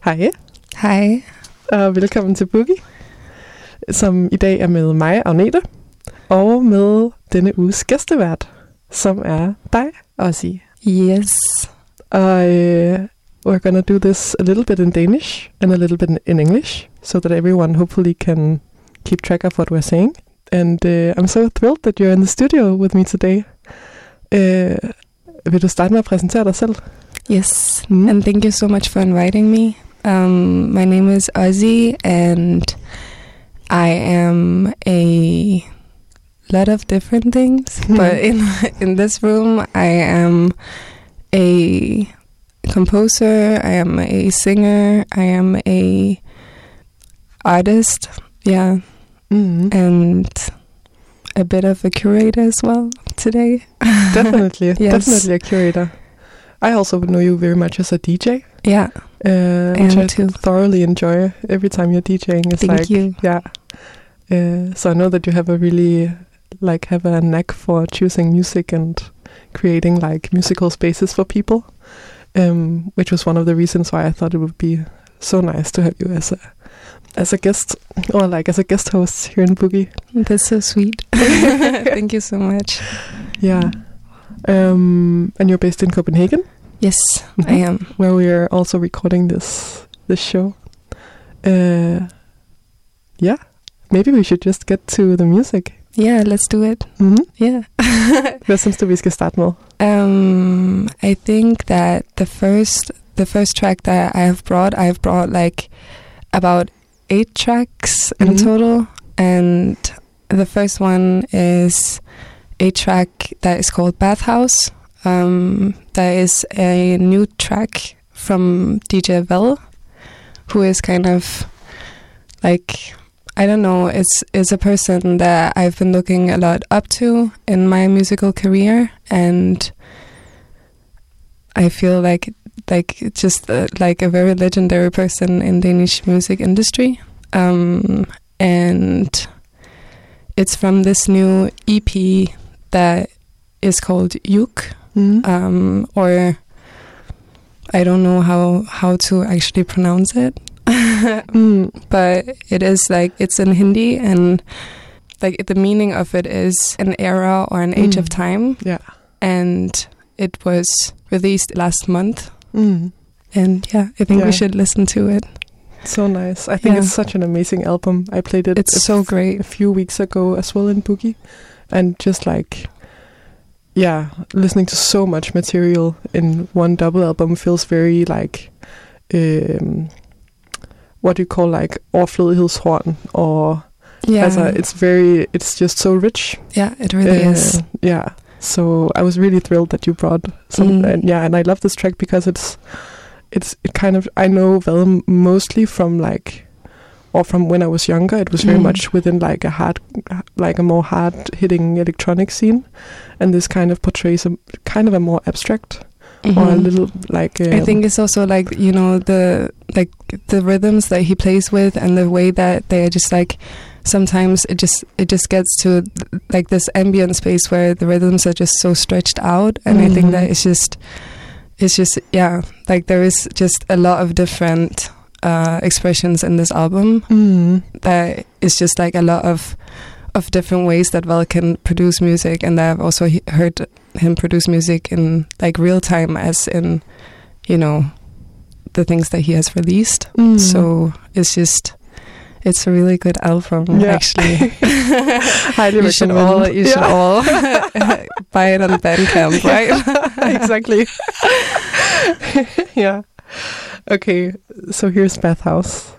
Hej. Hej. Og velkommen til Boogie, som i dag er med mig, Agnete, og med denne uges gæstevært, som er dig, Ozzy. Yes. We're gonna do this a little bit in Danish and a little bit in English, so that everyone hopefully can keep track of what we're saying. And I'm so thrilled that you're in the studio with me today. Vil du starte med at præsentere dig selv? Yes. And thank you so much for inviting me. My name is Ozzy, and I am a lot of different things. But in this room, I am a composer, I am a singer, I am a artist, and a bit of a curator as well today. Definitely, Yes. Definitely a curator. I also know you very much as a DJ. Yeah, Which I too. thoroughly enjoy every time you're DJing. It's Thank you. Yeah. So I know that you have have a knack for choosing music and creating like musical spaces for people, which was one of the reasons why I thought it would be so nice to have you as a guest, or like as a guest host here in Boogie. That's so sweet. Thank you so much. Yeah. And you're based in Copenhagen? Yes, I am. Where we are also recording this show. Yeah. Maybe we should just get to the music. Yeah, let's do it. Mm-hmm. Yeah. Hvad synes du, vi skal starte med? I think that the first track that I've brought like about 8 tracks in total, and the first one is a track that is called Bathhouse. That is a new track from DJ Vel, who is kind of like, I don't know, it's a person that I've been looking a lot up to in my musical career, and I feel like just like a very legendary person in Danish music industry, and it's from this new EP that is called Juk, or I don't know how to actually pronounce it. But it is like, it's in Hindi, and like the meaning of it is an era or an age of time. Yeah. And it was released last month. And I think we should listen to it. So nice. I think it's such an amazing album. I played it. It's so great. A few weeks ago as well in Boogie, and just like, listening to so much material in one double album feels very like, what do you call, like overflødighedshorn, or it's just so rich. Yeah, it really is. Yeah. So I was really thrilled that you brought some, and I love this track because it kind of, I know Vel mostly from like, or from when I was younger. It was very much within like a more hard-hitting electronic scene, and this kind of portrays a more abstract, or a little like. I think it's also like, you know, the rhythms that he plays with, and the way that they are just like, sometimes it just gets to like this ambient space where the rhythms are just so stretched out, and I think that it's just like there is just a lot of different expressions in this album. That is just like a lot of different ways that Vel can produce music, and that I've also heard him produce music in like real time, as in, you know, the things that he has released. So it's a really good album, actually. Highly recommend. You should all buy it on Bandcamp, right? Exactly. Yeah. Okay, so here's Bathhouse.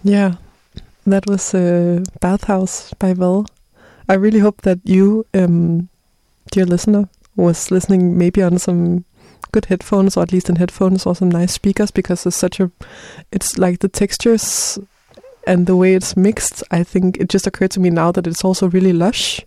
Yeah, that was Bathhouse by Vel. I really hope that you, dear listener, was listening maybe on some good headphones, or at least in headphones, or some nice speakers, because it's like the textures and the way it's mixed. I think it just occurred to me now that it's also really lush.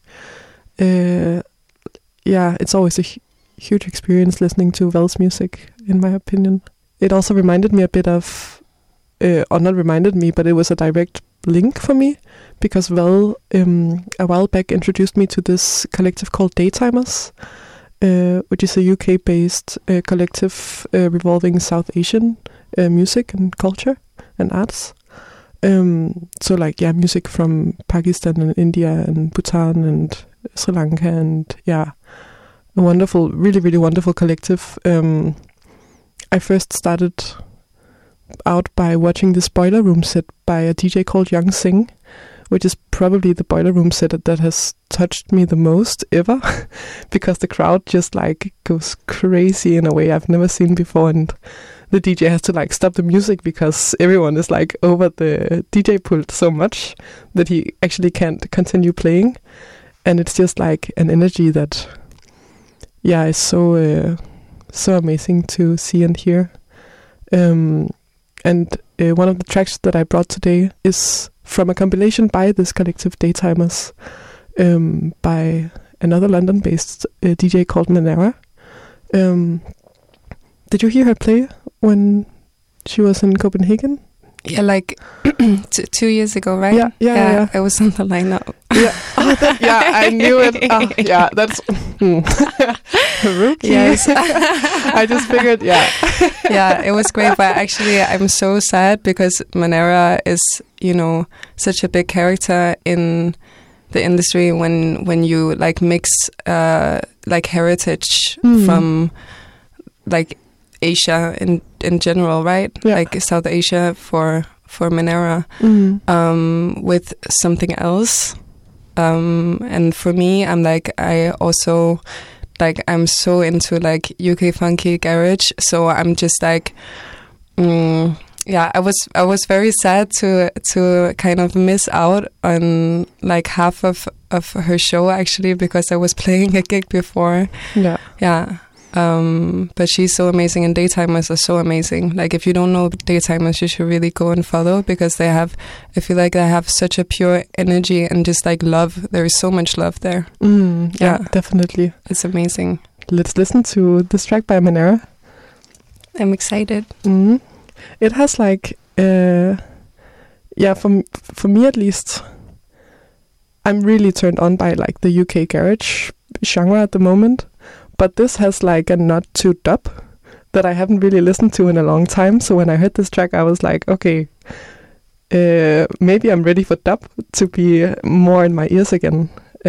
It's always a huge experience listening to Vel's music, in my opinion. It also reminded me a bit of, or not reminded me, but it was a direct link for me, because Vel a while back introduced me to this collective called Daytimers, which is a UK-based collective revolving South Asian music and culture and arts. Music from Pakistan and India and Bhutan and Sri Lanka, and a wonderful, really, really wonderful collective. I first started out by watching this Boiler Room set by a DJ called Young Singh, which is probably the Boiler Room set that has touched me the most ever, because the crowd just like goes crazy in a way I've never seen before, and the DJ has to like stop the music because everyone is like over the DJ pult so much that he actually can't continue playing. And it's just like an energy that, is so amazing to see and hear. And one of the tracks that I brought today is from a compilation by this collective Daytimers, by another London-based DJ called Manera. Did you hear her play when she was in Copenhagen? Yeah, like 2 years ago, right? Yeah. I was on the lineup. Yeah, I knew it. That's rookie. Yes. I just figured, Yeah, it was great, but actually I'm so sad because Manera is, such a big character in the industry when you like mix like heritage from like Asia in general, right? Yeah. Like South Asia for Manera, with something else. And for me, I'm so into like UK funky garage, so I'm just like, I was very sad to kind of miss out on like half of her show, actually, because I was playing a gig before. Yeah. But she's so amazing, and Daytimers are so amazing. Like, if you don't know Daytimers, you should really go and follow, because I feel like they have such a pure energy and just like love. There is so much love there. Yeah, definitely. It's amazing. Let's listen to this track by Manera. I'm excited. It has like, for me at least, I'm really turned on by like the UK garage genre at the moment. But this has like a nod to dub that I haven't really listened to in a long time. So when I heard this track, I was like, okay, maybe I'm ready for dub to be more in my ears again.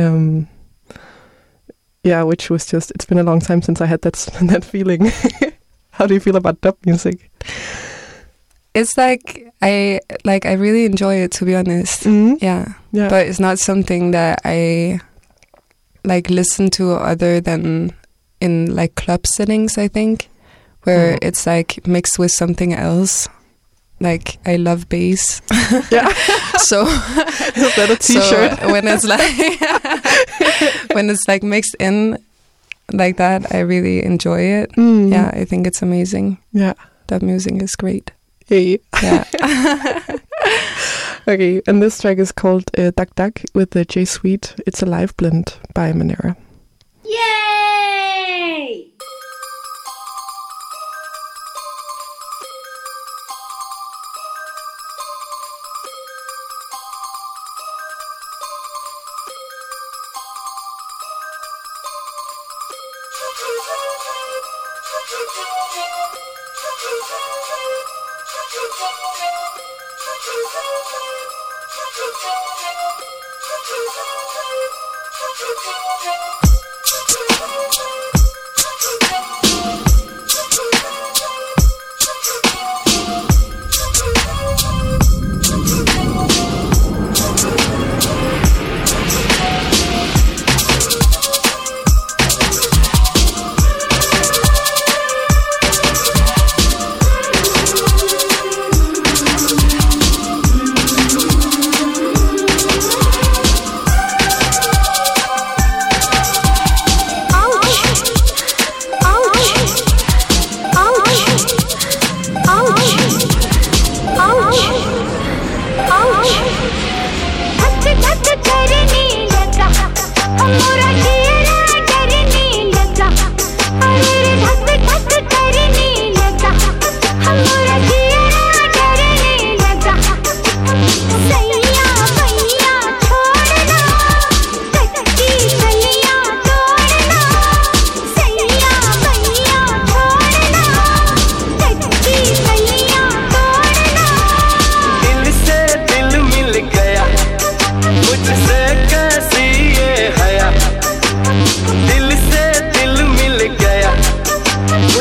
Which was just, it's been a long time since I had that feeling. How do you feel about dub music? It's like I really enjoy it, to be honest. Yeah. But it's not something that I like listen to other than in like club settings, I think, where it's like mixed with something else. Like, I love bass. Yeah. So is that a t-shirt? So when it's like mixed in like that, I really enjoy it. Yeah, I think it's amazing. Yeah. That music is great. Hey. Yeah. Okay, and this track is called Duck Duck with the J Sweet. It's a live blend by Manera. Yay!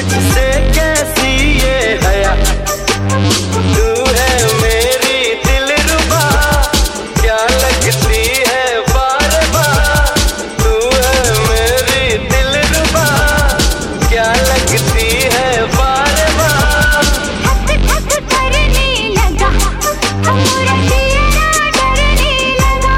मुझसे कैसी ये हया तू है मेरी दिलरुबा क्या लगती है बार बार तू है मेरी दिलरुबा क्या लगती है बार बार धक धक करने लगा हमरा दिया डरने लगा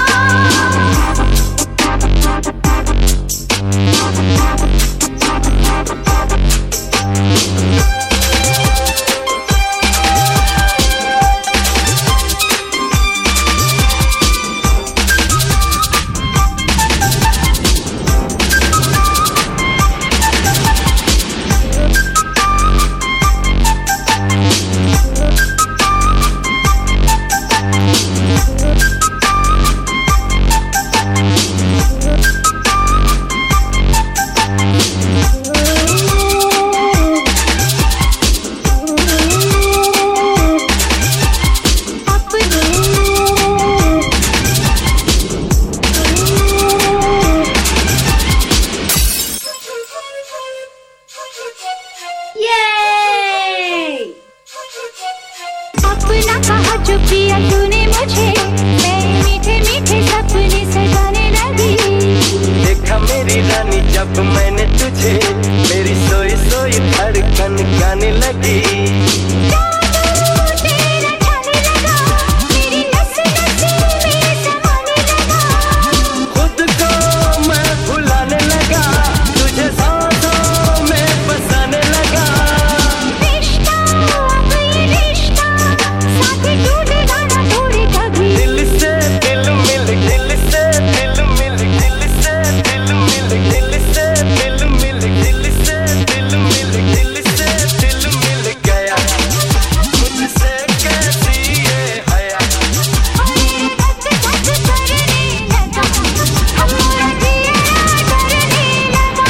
अपना कहा जो किया तूने मुझे मैं मीठे मीठे सपने सजाने लगी देखा मेरी रानी जब मैंने तुझे मेरी सोई सोई धड़कन गाने लगी जादू तेरा छाने लगा मेरी नस नस में समाने लगा खुद को मैं भुलाने लगा तुझे सांसों में बसाने लगा रिश्ता अब ये रिश्ता साथ टूटेगा ना थोड़ी कभी दिल से दिल मिल दिल से दिल मिल दिल से दिल मिल दिल से दिल मिल दिल से दिल मिल दिल से दिल मिल गया मुझसे कैसी ये हया धक धक करने लगा हमरा दिया डरने लगा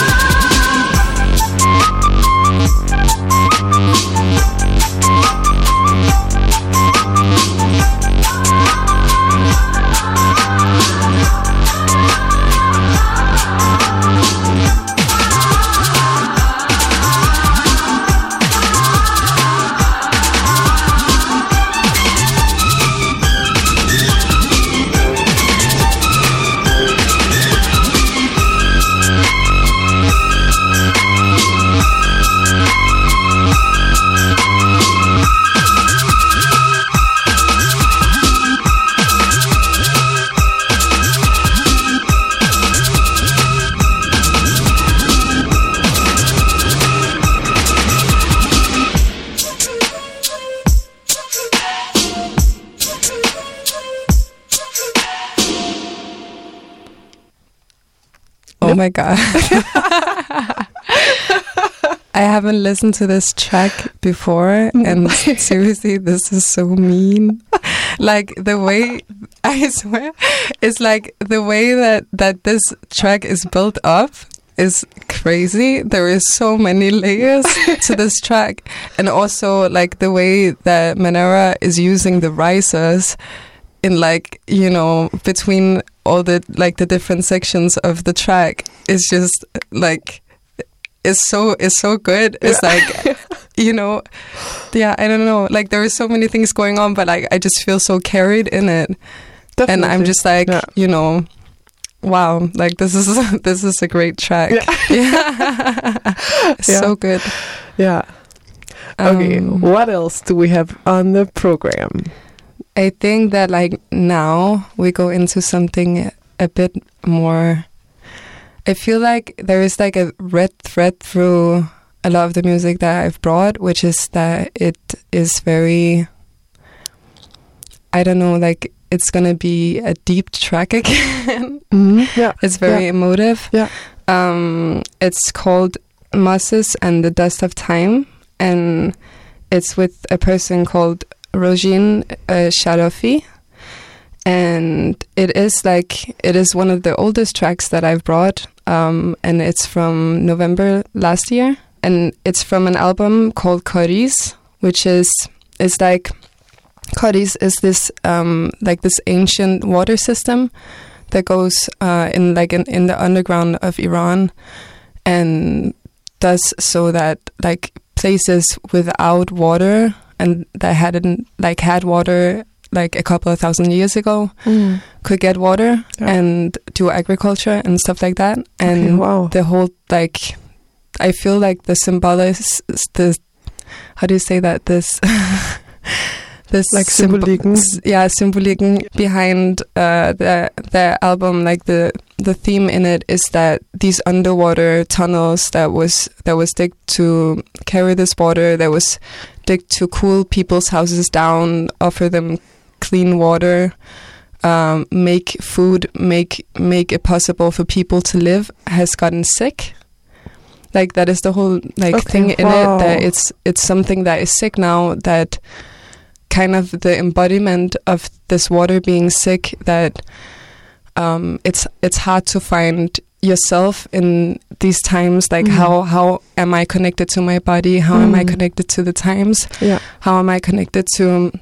Oh my god. I haven't listened to this track before, and seriously, this is so mean. Like the way, I swear, it's like the way that this track is built up is crazy. There is so many layers to this track, and also like the way that Manera is using the risers in like, you know, between all the like the different sections of the track is just like it's so good. It's like you know, yeah, I don't know. Like there is so many things going on, but like I just feel so carried in it. Definitely. And I'm just like, you know, wow, like this is a great track. Yeah. So good. Yeah. Okay, what else do we have on the program? I think that like now we go into something a bit more. I feel like there is like a red thread through a lot of the music that I've brought, which is that it is very, I don't know, like it's gonna be a deep track again. Yeah, it's very emotive. Yeah, it's called Mosses and the Dust of Time, and it's with a person called Rojin Sharofi, and it is one of the oldest tracks that I've brought, and it's from November last year, and it's from an album called Koris, which is like Koris is this like this ancient water system that goes in the underground of Iran, and does so that like places without water and that had water like a couple of thousand years ago could get water and do agriculture and stuff like that. And the whole like, I feel like the the how do you say that, this like symboliken symboliken behind the album, like the theme in it is that these underwater tunnels that was digged to carry this water, that was digged to cool people's houses down, offer them clean water, make food, make it possible for people to live, has gotten sick. Like that is the whole thing in it, that it's something that is sick now, that kind of the embodiment of this water being sick, that it's hard to find yourself in these times, like how am I connected to my body, how am I connected to the times, how am I connected to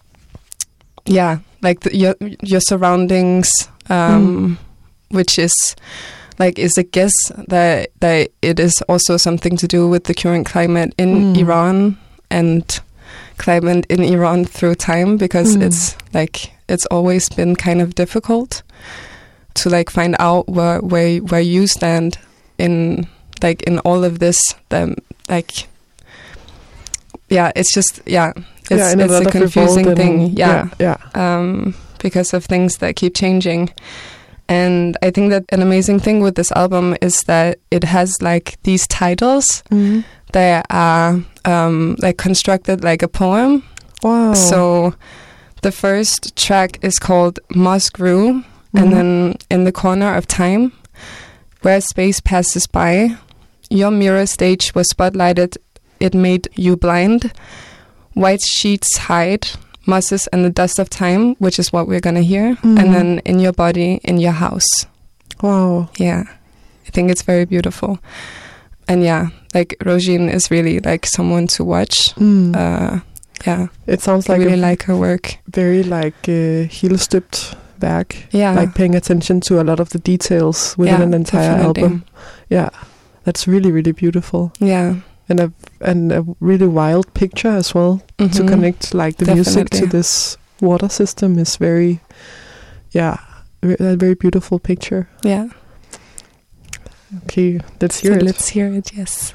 like your surroundings, which is like is a guess that it is also something to do with the current climate in Iran and climate in Iran through time, because it's always been kind of difficult to like find out where you stand in all of this. It's just it's a confusing thing. Because of things that keep changing. And I think that an amazing thing with this album is that it has like these titles that are like constructed like a poem. Wow. So the first track is called Moss Grew, and then in the corner of time, where space passes by, your mirror stage was spotlighted, it made you blind. White sheets hide, mosses and the dust of time, which is what we're going to hear. And then in your body, in your house. Wow. Yeah. I think it's very beautiful. And like Roisin is really like someone to watch. It sounds like I really like her work. Very like heel-støbt værk. Yeah. Like paying attention to a lot of the details within an entire definitely. album. Yeah. That's really, really beautiful. Yeah. And a really wild picture as well, to connect like the music to this water system is very, a very beautiful picture. Yeah. Okay, let's hear it. Let's hear it, yes.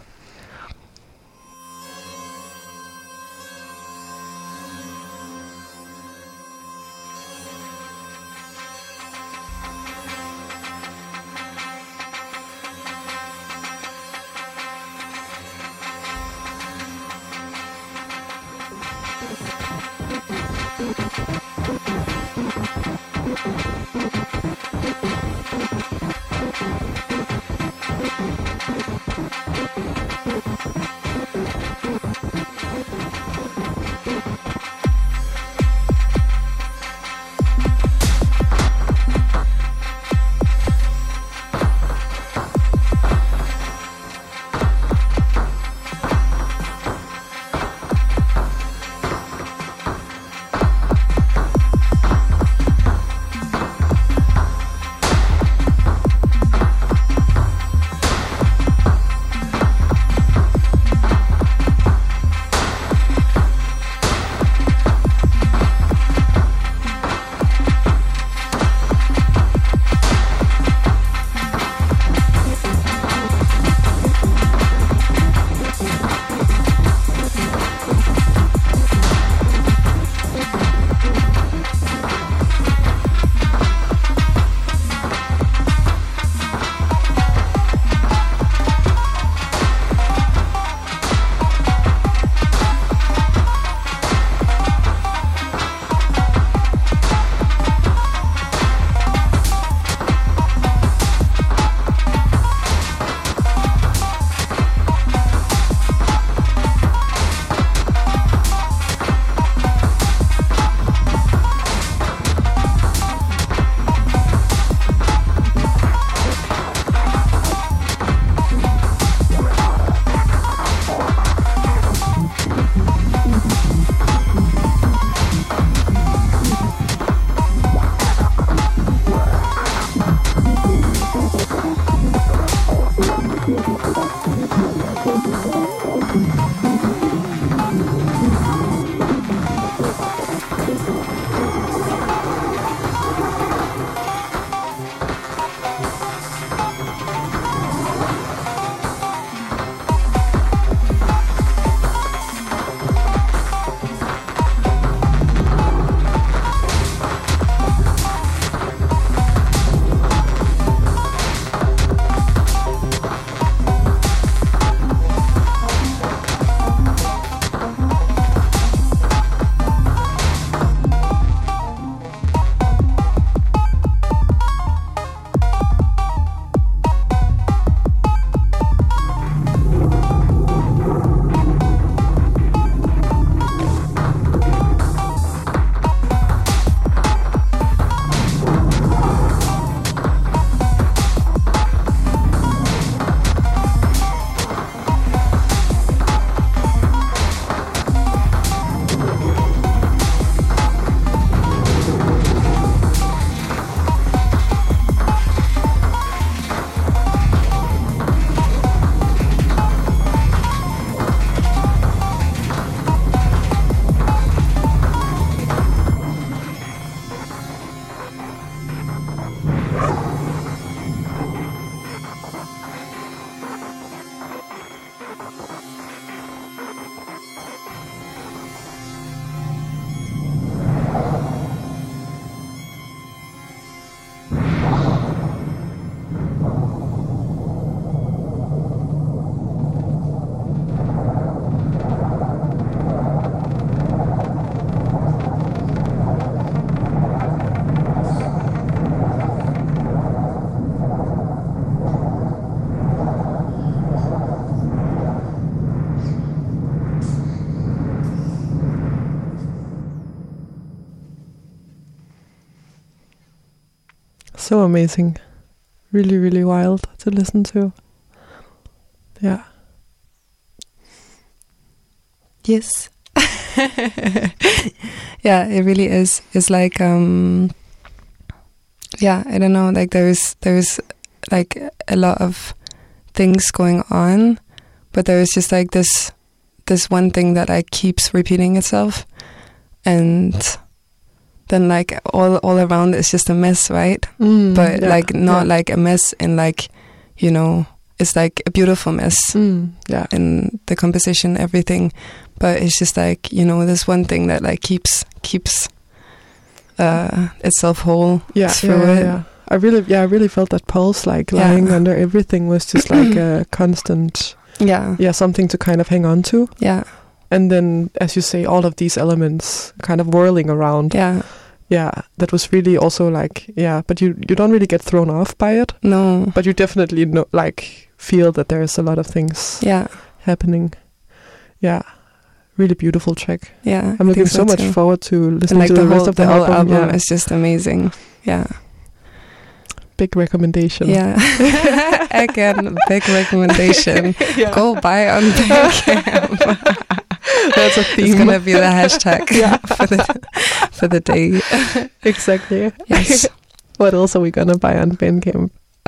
So amazing. Really, really wild to listen to. Yeah. Yes. Yeah, it really is. It's like, yeah, I don't know, like there's like a lot of things going on, but there's just like this one thing that like keeps repeating itself, and then like all around it's just a mess, right? But yeah, like not like a mess in like, you know, it's like a beautiful mess yeah. in the composition, everything, but it's just like, you know, this one thing that like keeps itself whole through it. Yeah. I really felt that pulse, like lying under everything was just like a constant, something to kind of hang on to. Yeah. And then, as you say, all of these elements kind of whirling around. Yeah. Yeah, that was really also like, but you don't really get thrown off by it. No. But you definitely know, like, feel that there's a lot of things happening. Yeah. Really beautiful track. Yeah. I'm looking so much forward to listening to the rest of the whole album. album is just amazing. Yeah. Big recommendation. Yeah. Again, big recommendation. Go buy on Bandcamp. That's a theme. It's gonna be the hashtag for the day. Exactly. Yes. What else are we gonna buy on Bandcamp?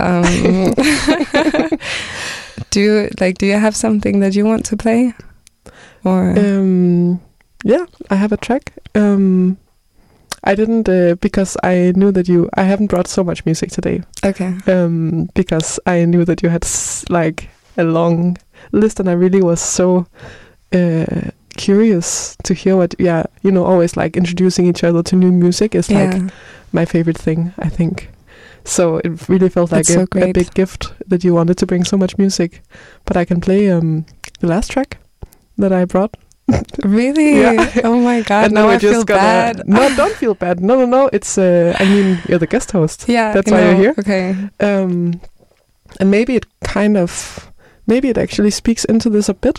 Do you have something that you want to play? Or I have a track. I didn't because I knew that I haven't brought so much music today. Okay. Because I knew that you had like a long list, and I really was so curious to hear what. Yeah, you know, always like introducing each other to new music is like my favorite thing, I think. So it really felt like a big gift that you wanted to bring so much music. But I can play the last track that I brought. Really? Yeah. Oh my god! And now I feel bad. No, don't feel bad. No. It's I mean, you're the guest host. Yeah, that's why you're here. Okay. And maybe it actually speaks into this a bit.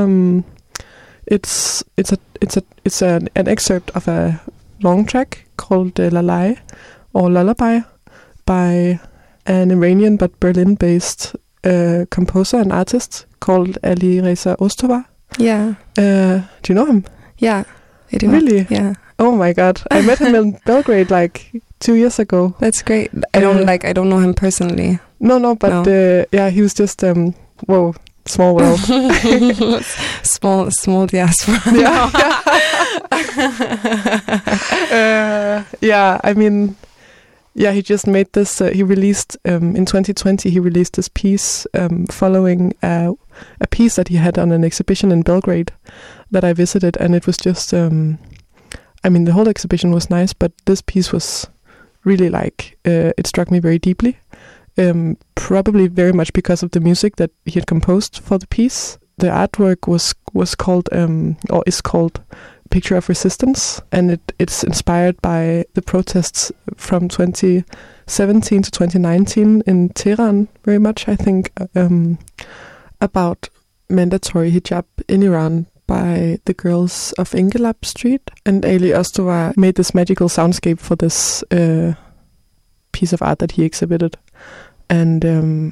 It's an excerpt of a long track called Lalai or Lullaby by an Iranian but Berlin-based composer and artist called Ali Reza Ostova. Yeah. Do you know him? Yeah, I do. Really? Yeah. Oh my god, I met him in Belgrade like 2 years ago. That's great. I don't know him personally. No, but he was just Small world. small diaspora. Yeah. I mean, yeah, he just made this. He released in 2020. He released this piece following a piece that he had on an exhibition in Belgrade that I visited, and it was just. I mean, the whole exhibition was nice, but this piece was really like it struck me very deeply. Probably very much because of the music that he had composed for the piece. The artwork was called or is called Picture of Resistance, and it's inspired by the protests from 2017 to 2019 in Tehran, very much, I think, about mandatory hijab in Iran by the girls of Ingelab Street. And Ali Ostovar made this magical soundscape for this piece of art that he exhibited. And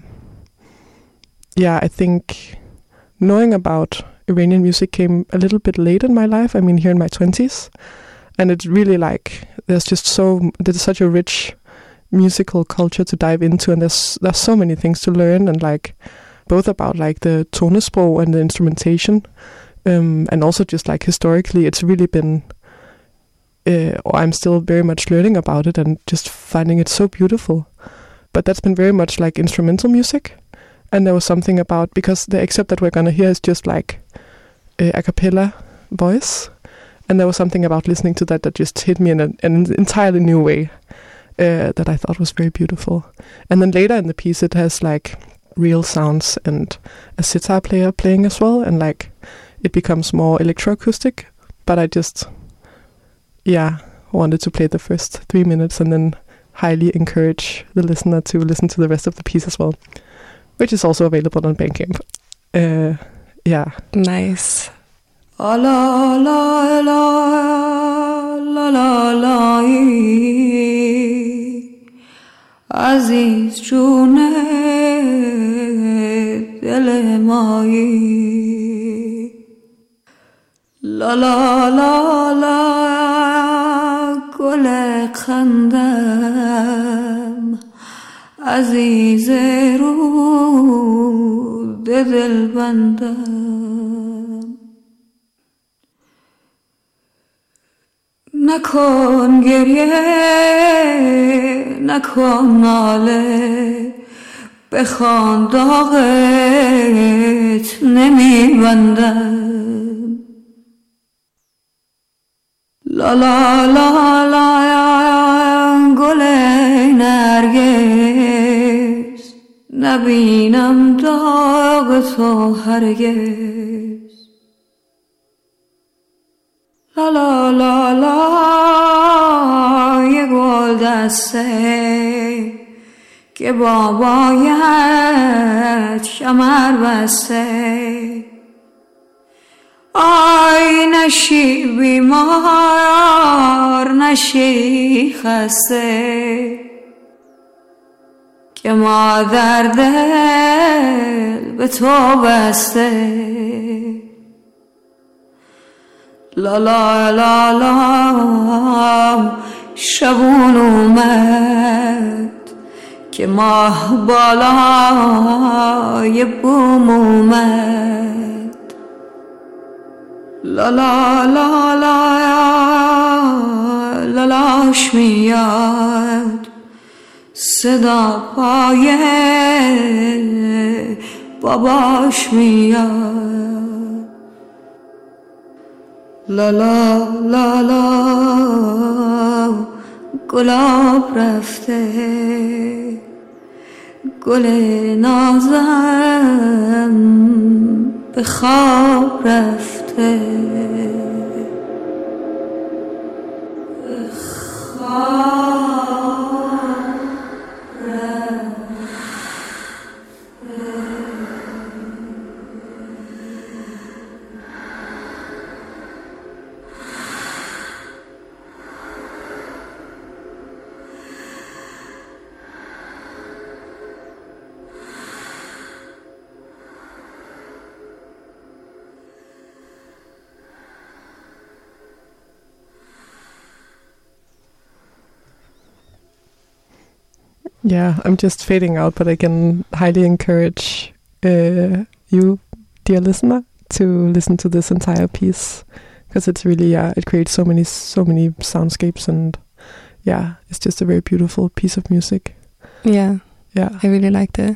I think knowing about Iranian music came a little bit late in my life. I mean, here in my 20s. And it's really like, there's such a rich musical culture to dive into, and there's so many things to learn, and like, both about like the tonesprog and the instrumentation, and also just like historically, it's really been, or I'm still very much learning about it and just finding it so beautiful. But that's been very much like instrumental music. And there was something about, because the excerpt that we're going to hear is just like a cappella voice. And there was something about listening to that just hit me in an entirely new way that I thought was very beautiful. And then later in the piece, it has like real sounds and a sitar player playing as well. And like it becomes more electroacoustic. But I just, wanted to play the first 3 minutes and then highly encourage the listener to listen to the rest of the piece as well, which is also available on Bandcamp. Nice. La la la la la la la Aziz june dil mai La la la la gul khandam Aziz ro dil bandam نکن گریه نکن ناله بخوان داغت نمیبندم لا لا لا لا گل نرگس نبینم داغ تو هرگز La la la la یه گل دسته که بابایت شمر بسته آی نشی بیمار نشی خسته که مادر دل به تو بسته La la la la شبون اومد که ماه بالای بوم اومد La la la la لالاش میاد صدا پای باباش میاد La la la la گلاب رفته گل نازم به خواب رفته به خواب Yeah, I'm just fading out, but I can highly encourage you dear listener, to listen to this entire piece, because it's really, it creates so many soundscapes, and it's just a very beautiful piece of music. Yeah, Yeah. I really liked it.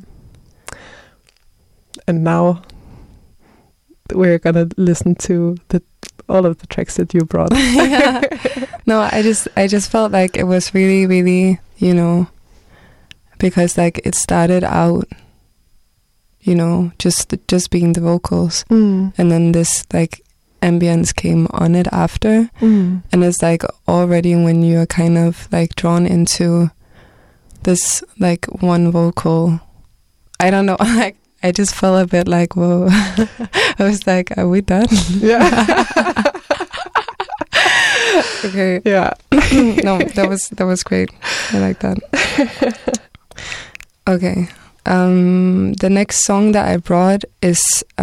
And now we're gonna listen to all of the tracks that you brought. Yeah. No, I just felt like it was really, really, because like it started out, just being the vocals, and then this like ambience came on it after, and it's like already when you're kind of like drawn into this like one vocal, I don't know, like I just felt a bit like, whoa. I was like, are we done? Yeah. Okay. Yeah. No, that was great. I like that. Okay. The next song that I brought is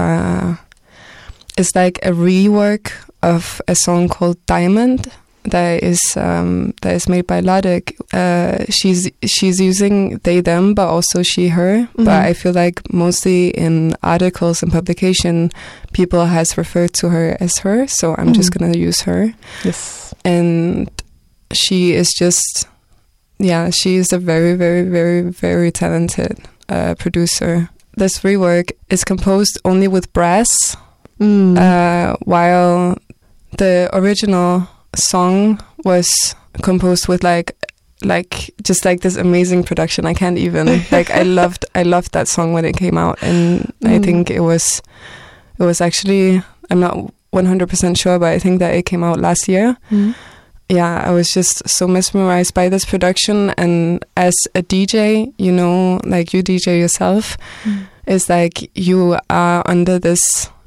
like a rework of a song called Diamond that is made by Ladek. She's using they them, but also she her. But I feel like mostly in articles and publication, people has referred to her as her, so I'm just gonna use her. Yes. And she is just, she is a very, very, very, very talented producer. This rework is composed only with brass, while the original song was composed with like just like this amazing production. I can't even like I loved that song when it came out, and I think it was actually, I'm not 100% sure, but I think that it came out last year. Yeah, I was just so mesmerized by this production, and as a DJ, like you DJ yourself, it's like you are under this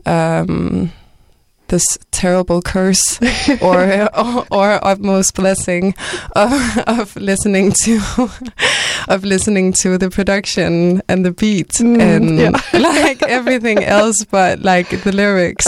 this terrible curse or utmost blessing of listening to the production and the beat and like everything else but like the lyrics.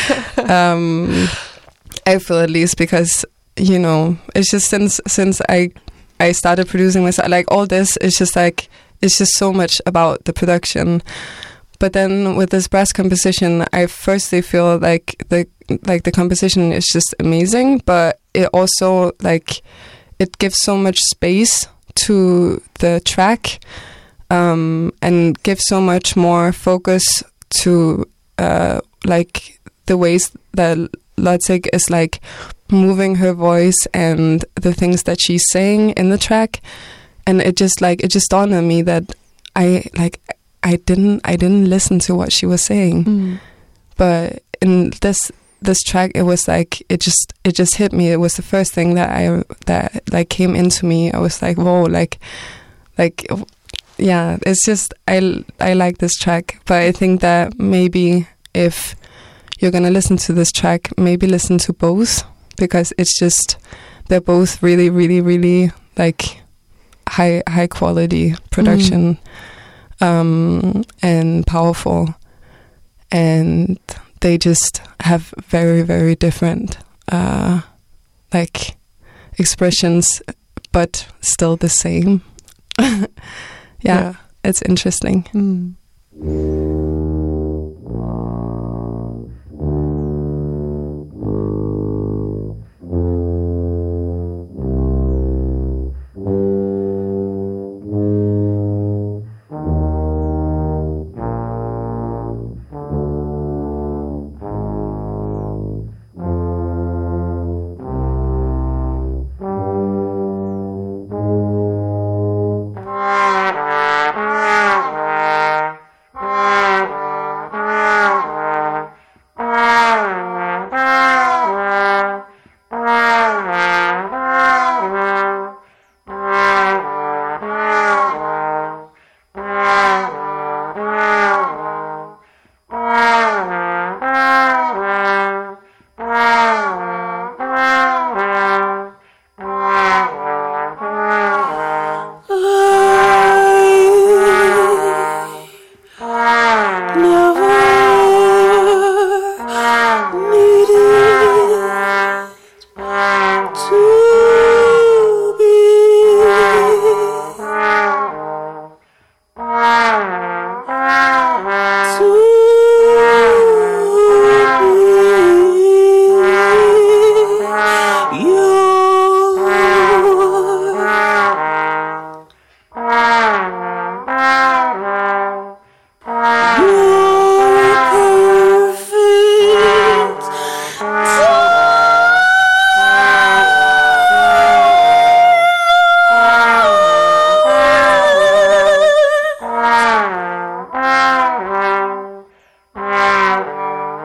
I feel, at least, because it's just since I started producing myself, like all this is just like, it's just so much about the production. But then with this brass composition, I firstly feel like the composition is just amazing, but it also like it gives so much space to the track, and gives so much more focus to like the ways that Ladek is like moving her voice and the things that she's saying in the track, and it just dawned on me that I didn't listen to what she was saying, but in this track, it was like it just hit me. It was the first thing that like came into me. I was like, whoa, like yeah. It's just I like this track, but I think that maybe if you're gonna listen to this track, maybe listen to both, because it's just, they're both really, really, really like high quality production. And powerful, and they just have very, very different like expressions, but still the same. Yeah, it's interesting.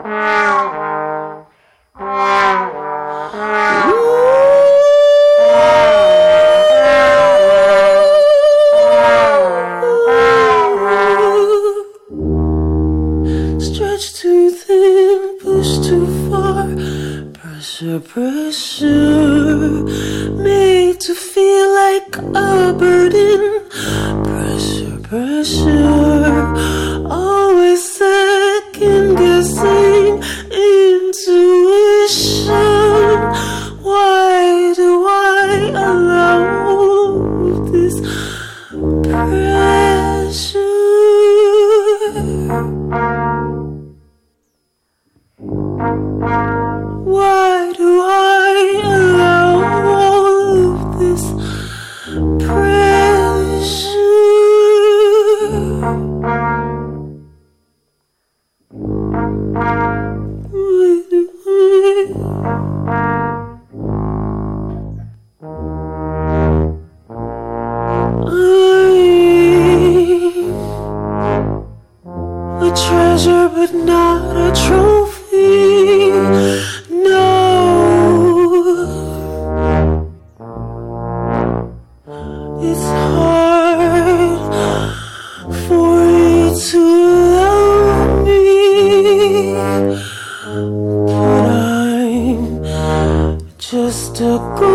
Stretch too thin, push too far. Pressure, pressure, made to feel like a burden. Pressure, pressure, always second guessing intuition. Why do I allow this pressure? Why do I allow all of this pressure? Why do I'm a treasure but not a trophy. No, it's hard for you to love me, but I'm just a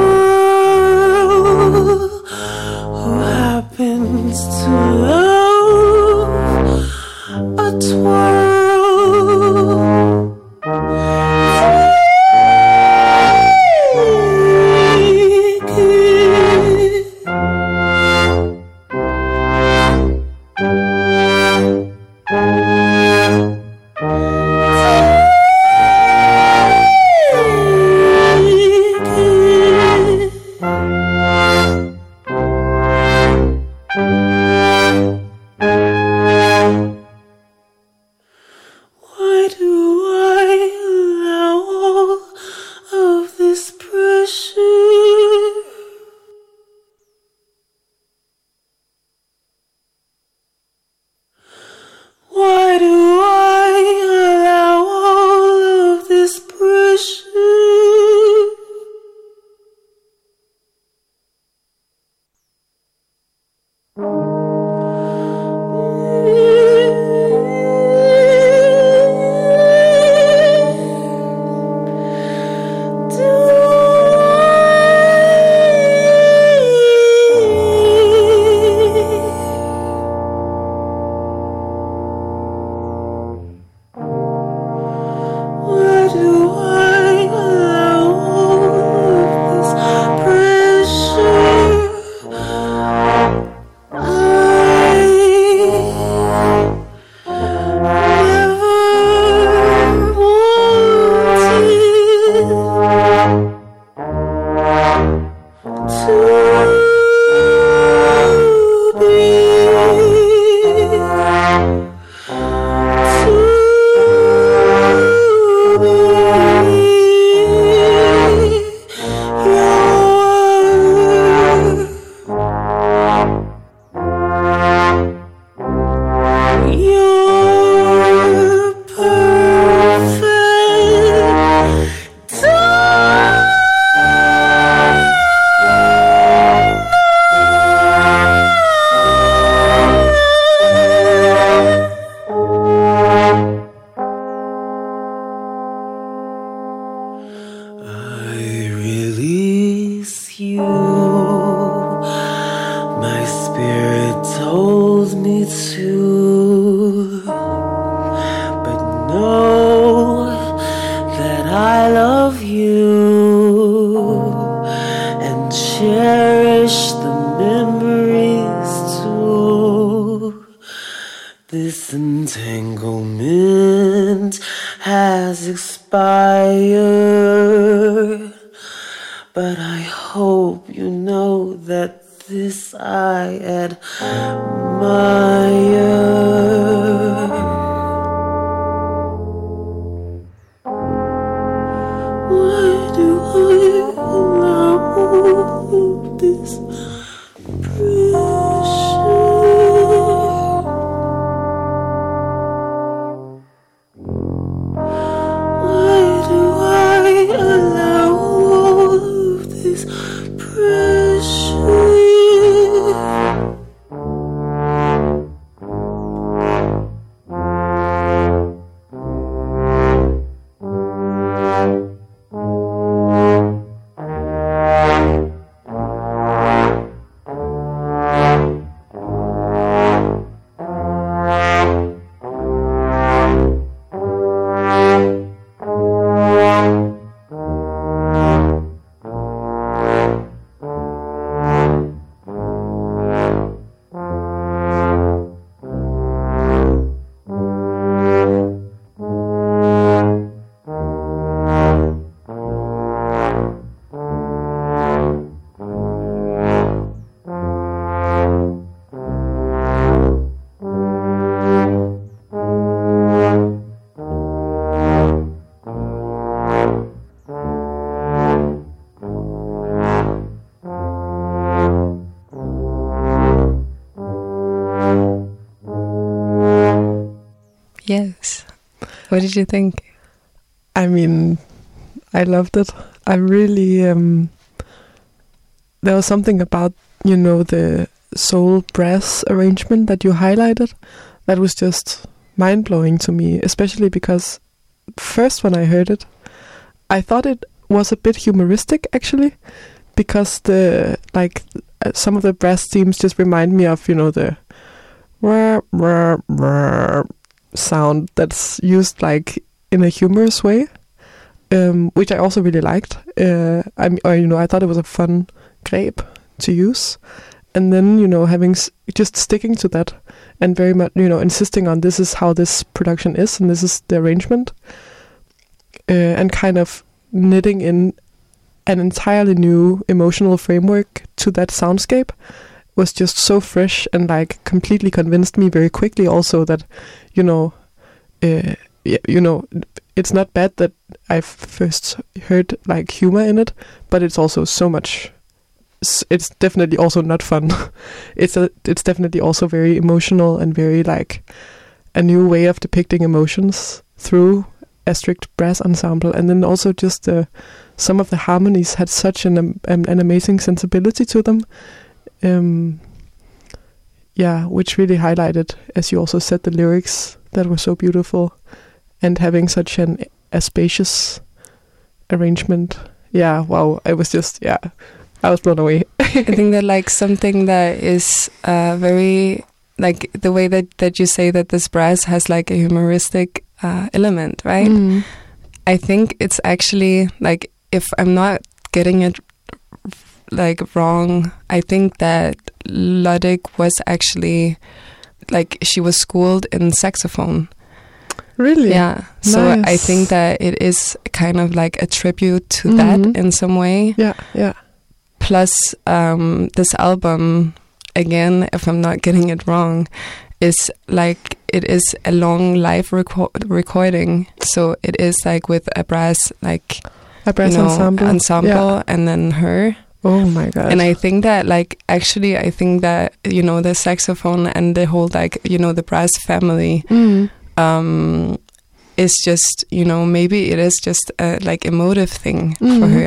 girl who happens to love a twirl. Why do I allow all of this pressure? Why do I allow all of this pressure? Why do I allow all of this pressure? I never wanted to be. You're perfect. I release you. My spirit told me to, but know that I love you and cherish the memories too. This entanglement has expired, but I hope you know that this I admire. Why do I allow this pressure? Yes. What did you think? I mean, I loved it. I really, there was something about, the soul brass arrangement that you highlighted that was just mind-blowing to me, especially because first when I heard it, I thought it was a bit humoristic, actually, because some of the brass themes just remind me of, the rah, rah, rah sound that's used like in a humorous way, which I also really liked. I thought it was a fun greb to use, and then having just sticking to that and very much insisting on this is how this production is and this is the arrangement, and kind of knitting in an entirely new emotional framework to that soundscape was just so fresh and like completely convinced me very quickly also that it's not bad that I've first heard like humor in it, but it's also so much. It's definitely also not fun. It's definitely also very emotional and very like a new way of depicting emotions through a strict brass ensemble. And then also just some of the harmonies had such an amazing sensibility to them. Which really highlighted, as you also said, the lyrics that were so beautiful, and having such a spacious arrangement. Yeah, wow! I was blown away. I think that like something that is very like the way that you say that this brass has like a humoristic element, right? Mm. I think it's actually like, if I'm not getting it like wrong, I think that Ludwig was actually like, she was schooled in saxophone. Really? Yeah. Nice. So I think that it is kind of like a tribute to that in some way. Yeah, yeah. Plus, this album, again, if I'm not getting it wrong, is like, it is a long live recording. So it is like with a brass ensemble, yeah. And then her. Oh my god. And I think that like, actually, I think that, the saxophone and the whole like, the brass family, is just, maybe it is just a like emotive thing for her.